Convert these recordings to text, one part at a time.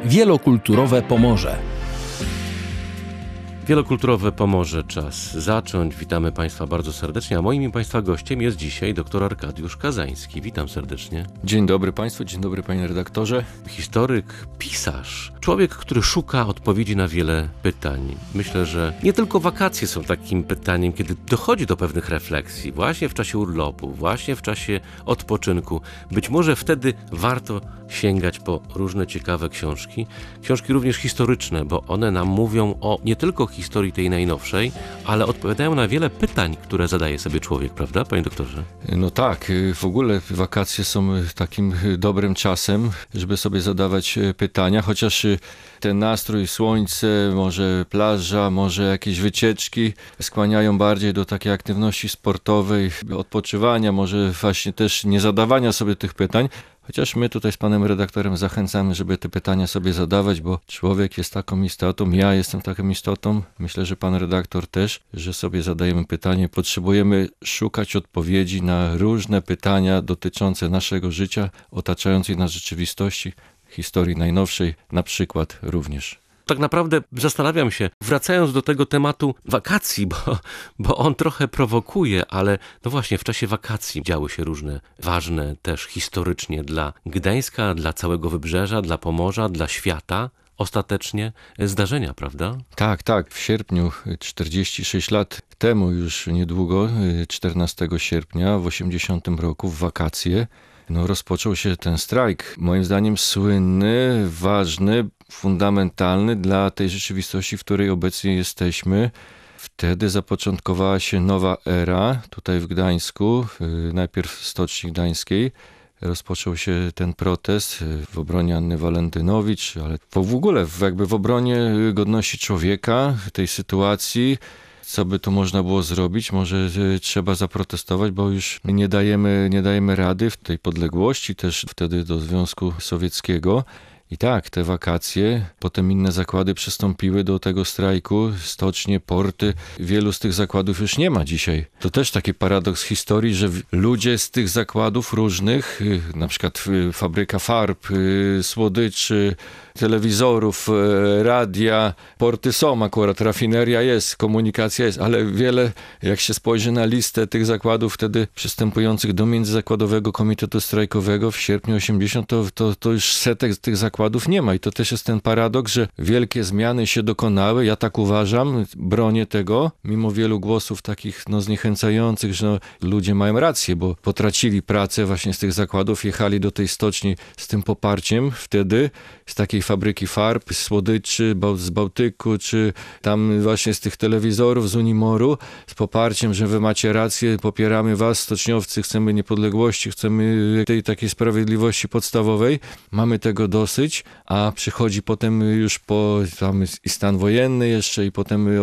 Wielokulturowe Pomorze. Wielokulturowe Pomorze, czas zacząć. Witamy Państwa bardzo serdecznie, a moim i Państwa gościem jest dzisiaj dr Arkadiusz Kazański. Witam serdecznie. Dzień dobry Państwu, dzień dobry Panie redaktorze. Historyk, pisarz, człowiek, który szuka odpowiedzi na wiele pytań. Myślę, że nie tylko wakacje są takim pytaniem, kiedy dochodzi do pewnych refleksji, właśnie w czasie urlopu, właśnie w czasie odpoczynku. Być może wtedy warto sięgać po różne ciekawe książki. Książki również historyczne, bo one nam mówią o nie tylko historii tej najnowszej, ale odpowiadają na wiele pytań, które zadaje sobie człowiek, prawda, panie doktorze? No tak, w ogóle wakacje są takim dobrym czasem, żeby sobie zadawać pytania, chociaż ten nastrój, słońce, może plaża, może jakieś wycieczki skłaniają bardziej do takiej aktywności sportowej, odpoczywania, może właśnie też nie zadawania sobie tych pytań. Chociaż my tutaj z panem redaktorem zachęcamy, żeby te pytania sobie zadawać, bo człowiek jest taką istotą, ja jestem taką istotą, myślę, że pan redaktor też, że sobie zadajemy pytanie, potrzebujemy szukać odpowiedzi na różne pytania dotyczące naszego życia, otaczającej nas rzeczywistości, historii najnowszej na przykład również. Tak naprawdę zastanawiam się, wracając do tego tematu wakacji, bo on trochę prowokuje, ale no właśnie w czasie wakacji działy się różne ważne też historycznie dla Gdańska, dla całego Wybrzeża, dla Pomorza, dla świata ostatecznie zdarzenia, prawda? Tak. W sierpniu 46 lat temu już niedługo, 14 sierpnia w 80 roku w wakacje, rozpoczął się ten strajk. Moim zdaniem słynny, ważny, fundamentalny dla tej rzeczywistości, w której obecnie jesteśmy. Wtedy zapoczątkowała się nowa era tutaj w Gdańsku, najpierw w Stoczni Gdańskiej. Rozpoczął się ten protest w obronie Anny Walentynowicz, ale w ogóle jakby w obronie godności człowieka, tej sytuacji. Co by tu można było zrobić? Może trzeba zaprotestować, bo już nie dajemy rady w tej podległości też wtedy do Związku Sowieckiego. I tak, te wakacje, potem inne zakłady przystąpiły do tego strajku, stocznie, porty. Wielu z tych zakładów już nie ma dzisiaj. To też taki paradoks historii, że ludzie z tych zakładów różnych, na przykład fabryka farb, słodyczy, telewizorów, radia, porty są akurat, rafineria jest, komunikacja jest, ale wiele, jak się spojrzy na listę tych zakładów wtedy przystępujących do Międzyzakładowego Komitetu Strajkowego w sierpniu 80, to już setek tych zakładów nie ma i to też jest ten paradoks, że wielkie zmiany się dokonały, ja tak uważam, bronię tego, mimo wielu głosów takich zniechęcających, że ludzie mają rację, bo potracili pracę właśnie z tych zakładów, jechali do tej stoczni z tym poparciem wtedy, z takiej fabryki farb, słodyczy, z Bałtyku, czy tam właśnie z tych telewizorów, z Unimoru, z poparciem, że wy macie rację, popieramy was, stoczniowcy, chcemy niepodległości, chcemy tej takiej sprawiedliwości podstawowej. Mamy tego dosyć, a przychodzi potem już tam i stan wojenny jeszcze i potem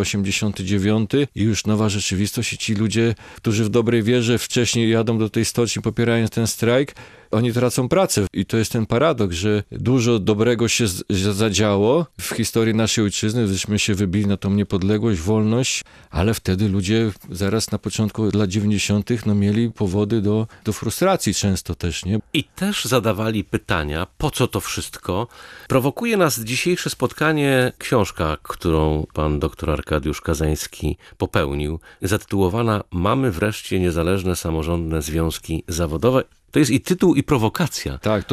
89 i już nowa rzeczywistość i ci ludzie, którzy w dobrej wierze wcześniej jadą do tej stoczni, popierając ten strajk, oni tracą pracę i to jest ten paradoks, że dużo dobrego się zadziało w historii naszej ojczyzny, żeśmy się wybili na tą niepodległość, wolność, ale wtedy ludzie zaraz na początku lat 90. mieli powody do frustracji często też, nie? I też zadawali pytania, po co to wszystko? Prowokuje nas dzisiejsze spotkanie książka, którą pan dr Arkadiusz Kazański popełnił, zatytułowana Mamy wreszcie niezależne samorządne związki zawodowe. To jest i tytuł, i prowokacja. Tak,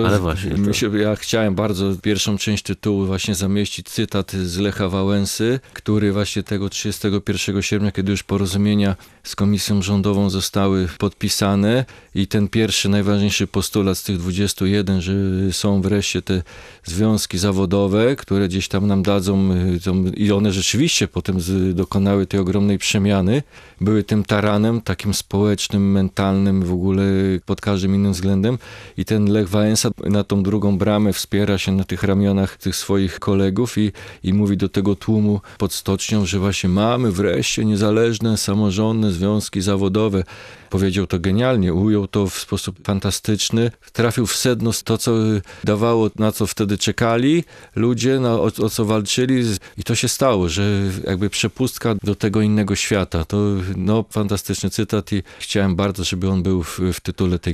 ja chciałem bardzo pierwszą część tytułu właśnie zamieścić cytat z Lecha Wałęsy, który właśnie tego 31 sierpnia, kiedy już porozumienia z komisją rządową zostały podpisane i ten pierwszy, najważniejszy postulat z tych 21, że są wreszcie te związki zawodowe, które gdzieś tam nam dadzą i one rzeczywiście potem dokonały tej ogromnej przemiany, były tym taranem takim społecznym, mentalnym, w ogóle pod każdym innym względem i ten Lech Wałęsa na tą drugą bramę wspiera się na tych ramionach tych swoich kolegów i mówi do tego tłumu pod stocznią, że właśnie mamy wreszcie niezależne, samorządne związki zawodowe. Powiedział to genialnie, ujął to w sposób fantastyczny, trafił w sedno to, co dawało, na co wtedy czekali ludzie, o co walczyli i to się stało, że jakby przepustka do tego innego świata. To fantastyczny cytat i chciałem bardzo, żeby on był w tytule tej książki.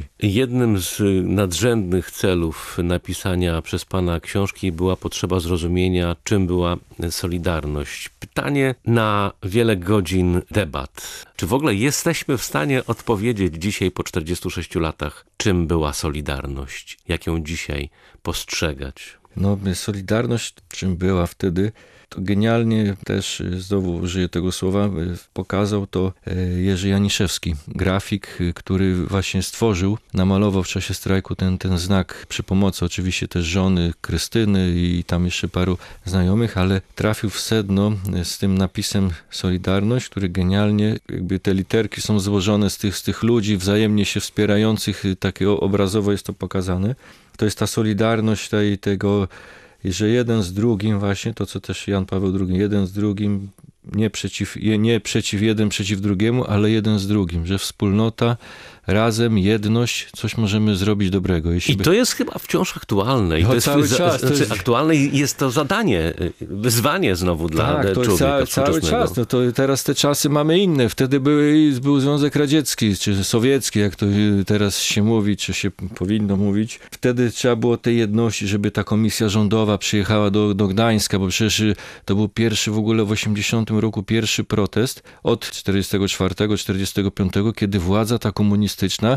Solidarności. Jednym z nadrzędnych celów napisania przez pana książki była potrzeba zrozumienia, czym była Solidarność. Pytanie na wiele godzin debat. Czy w ogóle jesteśmy w stanie odpowiedzieć dzisiaj po 46 latach, czym była Solidarność? Jak ją dzisiaj postrzegać? No, Solidarność, czym była wtedy, to genialnie też, znowu użyję tego słowa, pokazał to Jerzy Janiszewski, grafik, który właśnie stworzył, namalował w czasie strajku ten znak przy pomocy oczywiście też żony Krystyny i tam jeszcze paru znajomych, ale trafił w sedno z tym napisem Solidarność, który genialnie, jakby te literki są złożone z tych ludzi wzajemnie się wspierających, takie obrazowo jest to pokazane. To jest ta solidarność tego, że jeden z drugim właśnie, to co też Jan Paweł II, jeden z drugim, nie przeciw jeden przeciw drugiemu, ale jeden z drugim, że wspólnota, razem, jedność, coś możemy zrobić dobrego. I to jest chyba wciąż aktualne. I No, to jest, cały czas. aktualne i jest to zadanie, wyzwanie znowu dla człowieka cały czas. No to teraz te czasy mamy inne. Wtedy był Związek Radziecki, czy sowiecki, jak to teraz się mówi, czy się powinno mówić. Wtedy trzeba było tej jedności, żeby ta komisja rządowa przyjechała do Gdańska, bo przecież to był pierwszy w ogóle w 80 roku pierwszy protest od 44-45, kiedy władza ta komunistyczna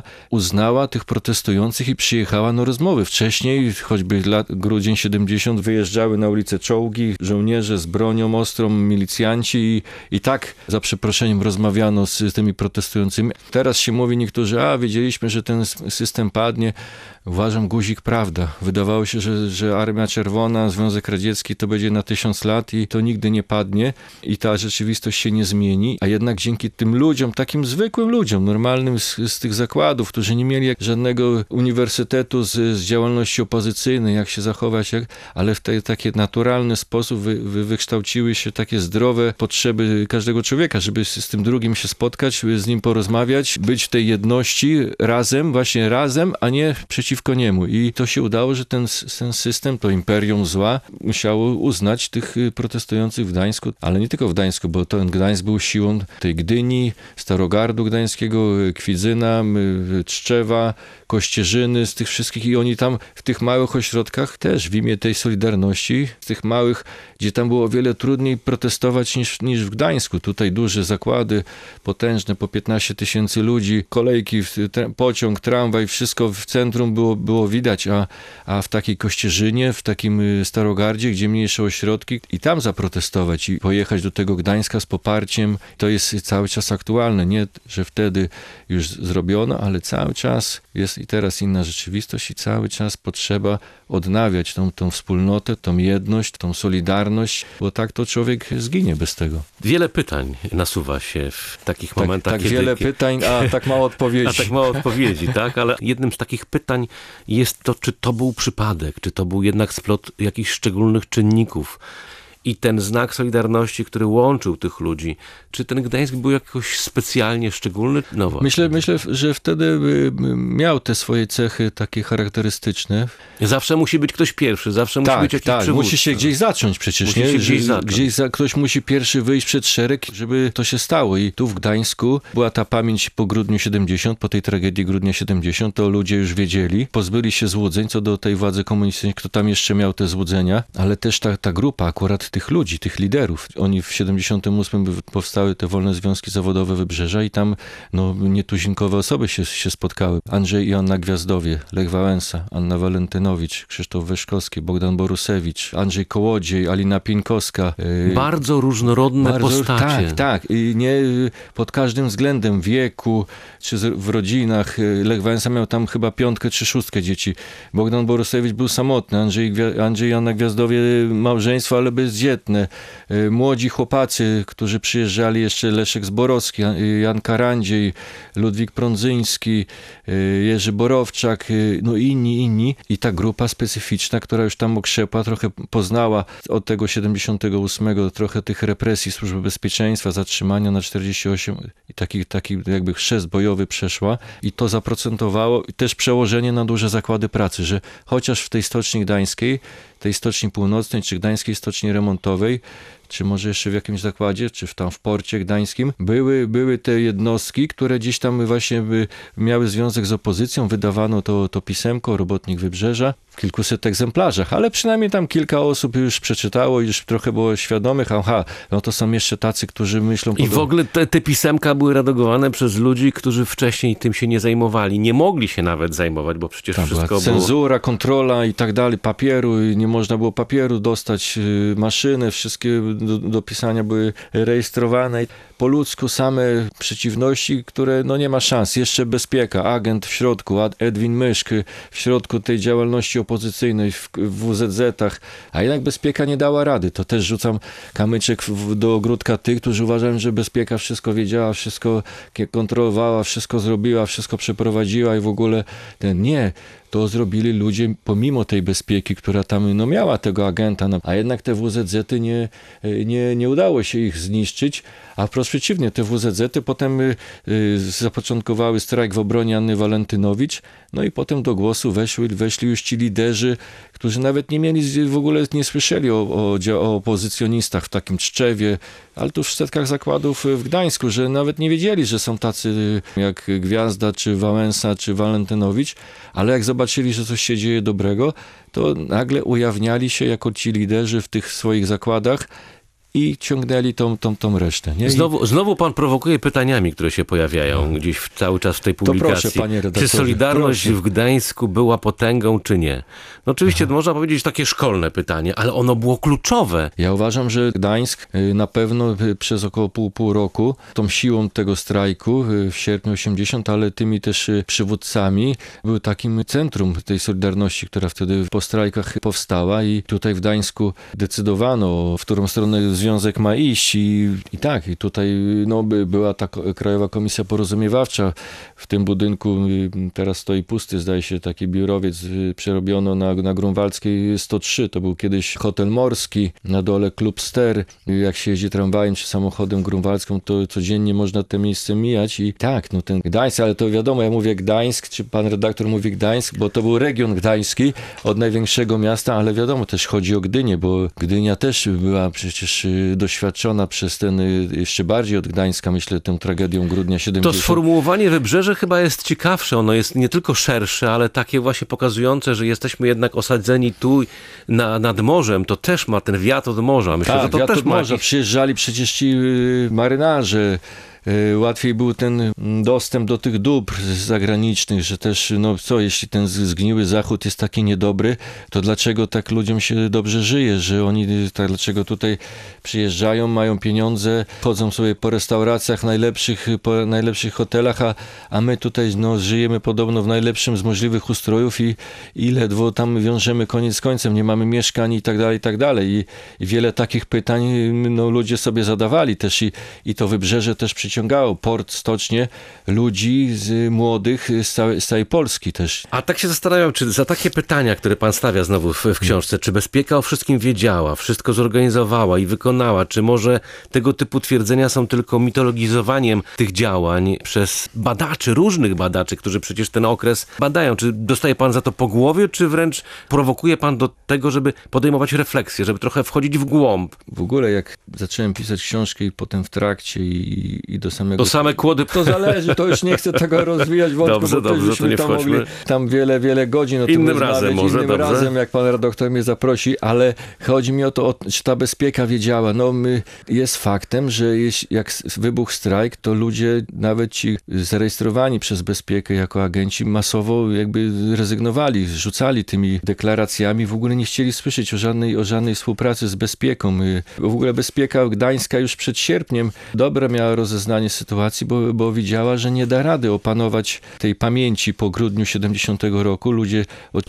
uznała tych protestujących i przyjechała na rozmowy. Wcześniej, choćby grudzień 70, wyjeżdżały na ulicę czołgi, żołnierze z bronią ostrą, milicjanci i tak, za przeproszeniem, rozmawiano z tymi protestującymi. Teraz się mówi niektórzy, wiedzieliśmy, że ten system padnie. Uważam, guzik prawda. Wydawało się, że Armia Czerwona, Związek Radziecki to będzie na 1000 lat i to nigdy nie padnie i ta rzeczywistość się nie zmieni, a jednak dzięki tym ludziom, takim zwykłym ludziom, normalnym z tych zakładów, którzy nie mieli żadnego uniwersytetu z działalności opozycyjnej, jak się zachować, ale w taki naturalny sposób wykształciły się takie zdrowe potrzeby każdego człowieka, żeby z tym drugim się spotkać, z nim porozmawiać, być w tej jedności razem, właśnie razem, a nie przeciwko niemu. I to się udało, że ten system, to imperium zła, musiało uznać tych protestujących w Gdańsku, ale nie tylko w Gdańsku, bo ten Gdańsk był siłą tej Gdyni, Starogardu Gdańskiego, Kwidzyna, Tczewa, Kościerzyny, z tych wszystkich i oni tam w tych małych ośrodkach też w imię tej Solidarności, z tych małych, gdzie tam było o wiele trudniej protestować niż w Gdańsku. Tutaj duże zakłady, potężne, po 15 000 ludzi, kolejki, pociąg, tramwaj, wszystko w centrum było widać, a w takiej Kościerzynie, w takim Starogardzie, gdzie mniejsze ośrodki i tam zaprotestować i pojechać do tego Gdańska z poparciem, to jest cały czas aktualne. Nie, że wtedy już zrobiono, ale cały czas jest i teraz inna rzeczywistość i cały czas potrzeba odnawiać tą wspólnotę, tą jedność, tą solidarność, bo tak to człowiek zginie bez tego. Wiele pytań nasuwa się w takich momentach. Tak, wiele pytań, a tak mało odpowiedzi. A tak mało odpowiedzi, tak? Ale jednym z takich pytań jest to, czy to był przypadek, czy to był jednak splot jakichś szczególnych czynników. I ten znak Solidarności, który łączył tych ludzi, czy ten Gdańsk był jakoś specjalnie szczególny? No właśnie. Myślę, że wtedy miał te swoje cechy takie charakterystyczne. Zawsze musi być ktoś pierwszy, zawsze musi być jakiś przywódca. Musi się gdzieś zacząć przecież, nie? Ktoś musi pierwszy wyjść przed szereg, żeby to się stało. I tu w Gdańsku była ta pamięć po grudniu 70, po tej tragedii grudnia 70, to ludzie już wiedzieli, pozbyli się złudzeń co do tej władzy komunistycznej, kto tam jeszcze miał te złudzenia, ale też ta grupa akurat tych ludzi, tych liderów. Oni w 78 powstały te wolne związki zawodowe Wybrzeża i tam nietuzinkowe osoby się spotkały. Andrzej i Anna Gwiazdowie, Lech Wałęsa, Anna Walentynowicz, Krzysztof Weszkowski, Bogdan Borusewicz, Andrzej Kołodziej, Alina Pieńkowska. Bardzo różnorodne postacie. Tak. I nie pod każdym względem wieku, czy w rodzinach. Lech Wałęsa miał tam chyba 5 czy 6 dzieci. Bogdan Borusewicz był samotny. Andrzej i Anna Gwiazdowie małżeństwo, ale bezdzietne. Młodzi chłopacy, którzy przyjeżdżali, jeszcze Leszek Zborowski, Jan Karandziej, Ludwik Prądzyński, Jerzy Borowczak, inni. I ta grupa specyficzna, która już tam okrzepła, trochę poznała od tego 78 trochę tych represji Służby Bezpieczeństwa, zatrzymania na 48 i taki jakby chrzest bojowy przeszła i to zaprocentowało i też przełożenie na duże zakłady pracy, że chociaż w tej Stoczni Gdańskiej tej Stoczni Północnej, czy Gdańskiej Stoczni Remontowej, czy może jeszcze w jakimś zakładzie, czy tam w porcie gdańskim, były te jednostki, które gdzieś tam właśnie miały związek z opozycją, wydawano to pisemko, Robotnik Wybrzeża, w kilkuset egzemplarzach, ale przynajmniej tam kilka osób już przeczytało, już trochę było świadomych, no to są jeszcze tacy, którzy myślą... I w ogóle te pisemka były redagowane przez ludzi, którzy wcześniej tym się nie zajmowali, nie mogli się nawet zajmować, bo przecież wszystko było... Cenzura, kontrola i tak dalej, papieru, nie można było papieru dostać, maszyny, wszystkie do pisania były rejestrowane. Po ludzku same przeciwności, które no nie ma szans. Jeszcze Bezpieka, agent w środku, Edwin Myszk w środku tej działalności opozycyjnej w WZZ-ach, a jednak Bezpieka nie dała rady. To też rzucam kamyczek do ogródka tych, którzy uważają, że Bezpieka wszystko wiedziała, wszystko kontrolowała, wszystko zrobiła, wszystko przeprowadziła i w ogóle nie. To zrobili ludzie pomimo tej Bezpieki, która tam no, miała tego agenta, a jednak te WZZ-y nie udało się ich zniszczyć, a wprost przeciwnie, te WZZ-y potem zapoczątkowały strajk w obronie Anny Walentynowicz, no i potem do głosu weszli już ci liderzy, którzy nawet nie mieli, w ogóle nie słyszeli o opozycjonistach w takim Tczewie, ale tu w setkach zakładów w Gdańsku, że nawet nie wiedzieli, że są tacy jak Gwiazda, czy Wałęsa, czy Walentynowicz, ale jak zobaczyli, że coś się dzieje dobrego, to nagle ujawniali się jako ci liderzy w tych swoich zakładach i ciągnęli tą resztę. Nie? Znowu pan prowokuje pytaniami, które się pojawiają gdzieś cały czas w tej publikacji. To proszę, panie redaktorze. Czy Solidarność w Gdańsku była potęgą, czy nie? No oczywiście można powiedzieć takie szkolne pytanie, ale ono było kluczowe. Ja uważam, że Gdańsk na pewno przez około pół roku tą siłą tego strajku w sierpniu 80, ale tymi też przywódcami był takim centrum tej Solidarności, która wtedy po strajkach powstała i tutaj w Gdańsku decydowano, w którą stronę związek ma iść i tutaj no, była ta Krajowa Komisja Porozumiewawcza w tym budynku, teraz stoi pusty, zdaje się, taki biurowiec, przerobiono na Grunwaldzkiej 103, to był kiedyś hotel morski, na dole klub Ster, jak się jeździ tramwajem czy samochodem grunwaldzką, to codziennie można te miejsce mijać i no ten Gdańsk, ale to wiadomo, ja mówię Gdańsk, czy pan redaktor mówi Gdańsk, bo to był region gdański od największego miasta, ale wiadomo, też chodzi o Gdynię, bo Gdynia też była przecież doświadczona przez ten, jeszcze bardziej od Gdańska, myślę, tę tragedią grudnia 70. To sformułowanie Wybrzeże chyba jest ciekawsze. Ono jest nie tylko szersze, ale takie właśnie pokazujące, że jesteśmy jednak osadzeni tu nad morzem. To też ma ten wiatr od morza. Myślę, że to wiatr też od ma morza. Przyjeżdżali przecież ci marynarze. Łatwiej był ten dostęp do tych dóbr zagranicznych, że też, no co, jeśli ten zgniły Zachód jest taki niedobry, to dlaczego tak ludziom się dobrze żyje, że oni, dlaczego tutaj przyjeżdżają, mają pieniądze, chodzą sobie po restauracjach po najlepszych hotelach, a my tutaj no, żyjemy podobno w najlepszym z możliwych ustrojów i ledwo tam wiążemy koniec z końcem, nie mamy mieszkań i tak dalej. I wiele takich pytań no, ludzie sobie zadawali też i to Wybrzeże też przyciągało port, stocznie ludzi młodych z całej Polski też. A tak się zastanawiam, czy za takie pytania, które pan stawia znowu w książce, czy Bezpieka o wszystkim wiedziała, wszystko zorganizowała i wykonała, czy może tego typu twierdzenia są tylko mitologizowaniem tych działań przez badaczy, różnych badaczy, którzy przecież ten okres badają. Czy dostaje pan za to po głowie, czy wręcz prowokuje pan do tego, żeby podejmować refleksję, żeby trochę wchodzić w głąb? W ogóle jak zacząłem pisać książkę i potem w trakcie i do samego... To same kłody... To zależy, to już nie chcę tego rozwijać wątku, dobrze, to nie wchodźmy. Tam wiele godzin o innym tym razem może, innym razem, jak pan redaktor mnie zaprosi, ale chodzi mi o to, czy ta Bezpieka wiedziała. No jest faktem, że jak wybuchł strajk, to ludzie, nawet ci zarejestrowani przez Bezpiekę jako agenci, masowo jakby rezygnowali, rzucali tymi deklaracjami, w ogóle nie chcieli słyszeć o żadnej współpracy z Bezpieką. W ogóle Bezpieka Gdańska już przed sierpniem dobre miała rozeznanie sytuacji, bo widziała, że nie da rady opanować tej pamięci po grudniu 70 roku. Ludzie od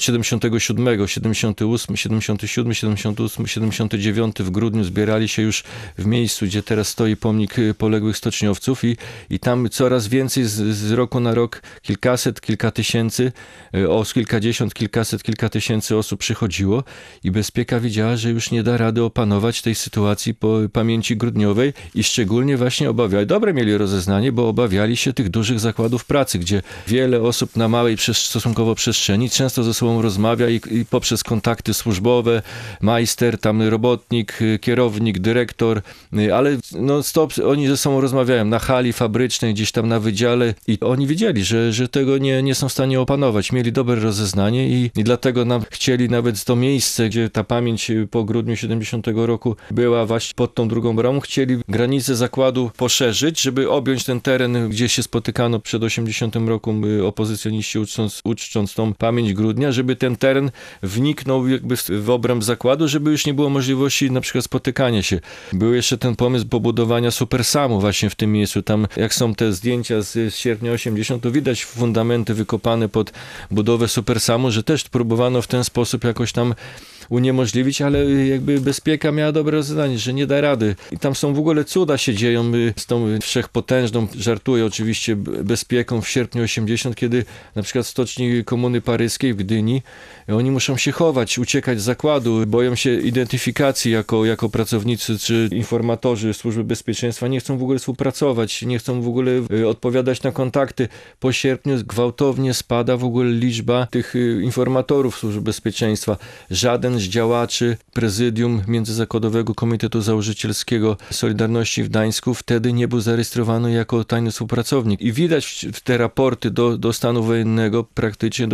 77, 78, 77, 78, 79 w grudniu zbierali się już w miejscu, gdzie teraz stoi pomnik poległych stoczniowców i tam coraz więcej z roku na rok kilka tysięcy kilkadziesiąt, kilka tysięcy osób przychodziło i Bezpieka widziała, że już nie da rady opanować tej sytuacji po pamięci grudniowej i szczególnie właśnie obawiała. Dobra, dobre mieli rozeznanie, bo obawiali się tych dużych zakładów pracy, gdzie wiele osób na małej stosunkowo przestrzeni często ze sobą rozmawia i poprzez kontakty służbowe, majster, tam robotnik, kierownik, dyrektor, ale non-stop oni ze sobą rozmawiają na hali fabrycznej, gdzieś tam na wydziale i oni wiedzieli, że tego nie są w stanie opanować. Mieli dobre rozeznanie i dlatego nam chcieli nawet to miejsce, gdzie ta pamięć po grudniu 70 roku była właśnie pod tą drugą bramą, chcieli granice zakładu poszerzyć, żeby objąć ten teren, gdzie się spotykano przed 80 roku opozycjoniści, uczcząc tą pamięć grudnia, żeby ten teren wniknął jakby w obręb zakładu, żeby już nie było możliwości na przykład spotykania się. Był jeszcze ten pomysł pobudowania Supersamu właśnie w tym miejscu. Tam jak są te zdjęcia z sierpnia 80, to widać fundamenty wykopane pod budowę Supersamu, że też próbowano w ten sposób jakoś tam uniemożliwić, ale jakby bezpieka miała dobre rozeznanie, że nie da rady. I tam są w ogóle cuda się dzieją z tą wszechpotężną, żartuję oczywiście, bezpieką w sierpniu 80, kiedy na przykład w stoczni Komuny Paryskiej w Gdyni oni muszą się chować, uciekać z zakładu, boją się identyfikacji jako pracownicy czy informatorzy Służby Bezpieczeństwa, nie chcą w ogóle współpracować, nie chcą w ogóle odpowiadać na kontakty. Po sierpniu gwałtownie spada w ogóle liczba tych informatorów Służby Bezpieczeństwa. Żaden z działaczy prezydium Międzyzakładowego Komitetu Założycielskiego Solidarności w Gdańsku wtedy nie był zarejestrowany jako tajny współpracownik. I widać w te raporty do stanu wojennego praktycznie do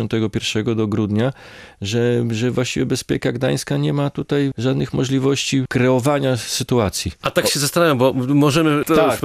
81 do grudnia, że właściwie bezpieka Gdańska nie ma tutaj żadnych możliwości kreowania sytuacji. A tak się zastanawiam, bo możemy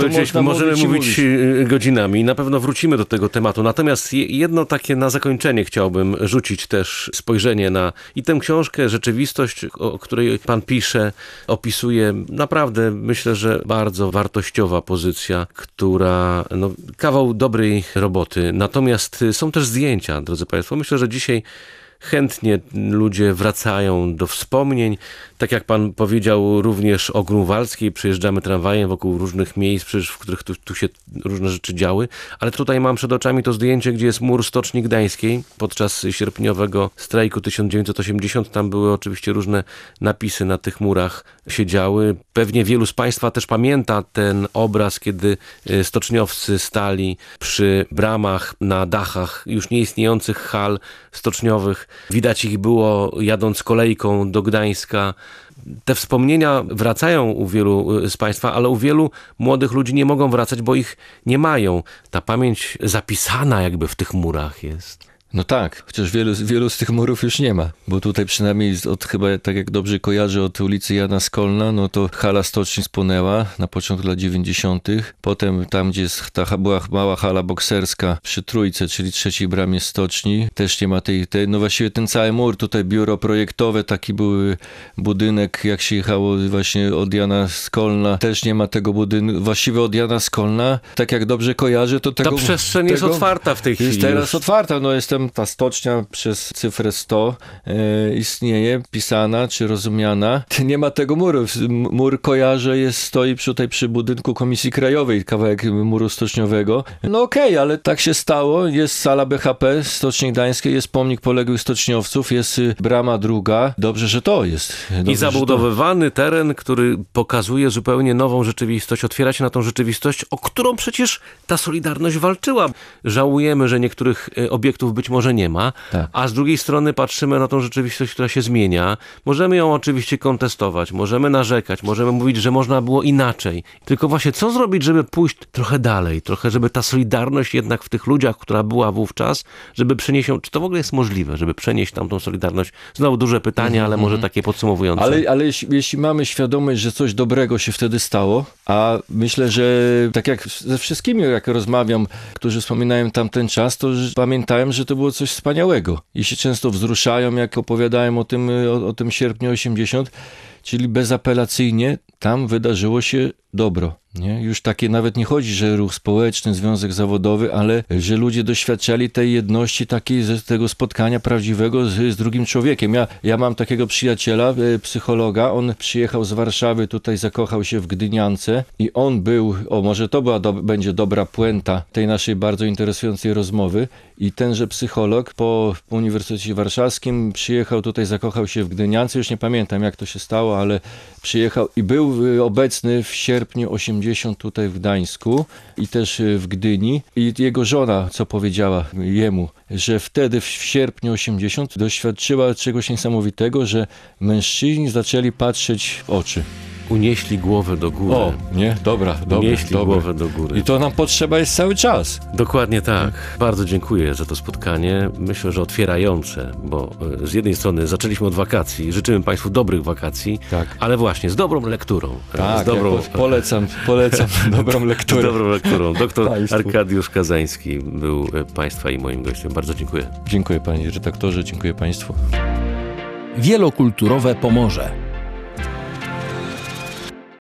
mówić godzinami i na pewno wrócimy do tego tematu. Natomiast jedno takie na zakończenie chciałbym rzucić też spojrzenie na i tę książkę, rzeczywistość, o której pan pisze, opisuje naprawdę, myślę, że bardzo wartościowa pozycja, która, kawał dobrej roboty. Natomiast są też zdjęcia, drodzy państwo. Myślę, że dzisiaj chętnie ludzie wracają do wspomnień. Tak jak pan powiedział również o Grunwaldzkiej, przejeżdżamy tramwajem wokół różnych miejsc, przecież w których tu się różne rzeczy działy, ale tutaj mam przed oczami to zdjęcie, gdzie jest mur Stoczni Gdańskiej podczas sierpniowego strajku 1980. Tam były oczywiście różne napisy na tych murach się działy. Pewnie wielu z państwa też pamięta ten obraz, kiedy stoczniowcy stali przy bramach, na dachach już nieistniejących hal stoczniowych. Widać ich było jadąc kolejką do Gdańska. Te wspomnienia wracają u wielu z państwa, ale u wielu młodych ludzi nie mogą wracać, bo ich nie mają. Ta pamięć zapisana jakby w tych murach jest. No tak, chociaż wielu z tych murów już nie ma, bo tutaj przynajmniej chyba, tak jak dobrze kojarzę, od ulicy Jana Skolna, no to hala stoczni spłonęła na początku lat 90. Potem tam, gdzie była mała hala bokserska przy Trójce, czyli trzeciej bramie stoczni, też nie ma no właściwie ten cały mur, tutaj biuro projektowe, taki był budynek, jak się jechało właśnie od Jana Skolna, też nie ma tego budynku, właściwie od Jana Skolna, tak jak dobrze kojarzę, to tego... Ta przestrzeń jest otwarta w tej chwili. Jest teraz już otwarta, ta stocznia przez cyfrę 100 istnieje, pisana czy rozumiana. Nie ma tego muru. Mur kojarzę, stoi tutaj przy budynku Komisji Krajowej, kawałek muru stoczniowego. No okej, ale tak się stało. Jest sala BHP Stoczni Gdańskiej, jest pomnik poległych stoczniowców, jest brama druga. Dobrze, że to jest. Dobrze, i zabudowywany teren, który pokazuje zupełnie nową rzeczywistość, otwiera się na tą rzeczywistość, o którą przecież ta Solidarność walczyła. Żałujemy, że niektórych obiektów być może nie ma, tak. A z drugiej strony patrzymy na tą rzeczywistość, która się zmienia. Możemy ją oczywiście kontestować, możemy narzekać, możemy mówić, że można było inaczej. Tylko właśnie co zrobić, żeby pójść trochę dalej, żeby ta solidarność jednak w tych ludziach, która była wówczas, żeby przenieść ją, czy to w ogóle jest możliwe, żeby przenieść tam tą solidarność? Znowu duże pytanie, ale może takie podsumowujące. Ale jeśli mamy świadomość, że coś dobrego się wtedy stało, a myślę, że tak jak ze wszystkimi, jak rozmawiam, którzy wspominają tamten czas, to pamiętałem, że to było coś wspaniałego. I się często wzruszają, jak opowiadałem o tym sierpniu 80, czyli bezapelacyjnie tam wydarzyło się dobro. Nie? Już takie nawet nie chodzi, że ruch społeczny, związek zawodowy, ale że ludzie doświadczali tej jedności, takiej z tego spotkania prawdziwego z drugim człowiekiem. Ja mam takiego przyjaciela, psychologa, on przyjechał z Warszawy, tutaj zakochał się w Gdyniance i on był, może to będzie dobra puenta tej naszej bardzo interesującej rozmowy, i tenże psycholog po Uniwersytecie Warszawskim przyjechał tutaj, zakochał się w Gdyniance, już nie pamiętam jak to się stało, ale przyjechał i był obecny w sierpniu 80 80 tutaj w Gdańsku i też w Gdyni. I jego żona, co powiedziała jemu, że wtedy w sierpniu 80 doświadczyła czegoś niesamowitego, że mężczyźni zaczęli patrzeć w oczy. Unieśli głowę do góry. O, nie? Dobra. Unieśli głowę do góry. I to nam potrzeba jest cały czas. Dokładnie tak. Bardzo dziękuję za to spotkanie. Myślę, że otwierające, bo z jednej strony zaczęliśmy od wakacji, życzymy Państwu dobrych wakacji, Tak. ale właśnie z dobrą lekturą. Tak, z dobrą, polecam dobrą lekturę. z dobrą lekturą. Doktor Państwu. Arkadiusz Kazański był Państwa i moim gościem. Bardzo dziękuję. Dziękuję panie redaktorze, dziękuję państwu. Wielokulturowe Pomorze.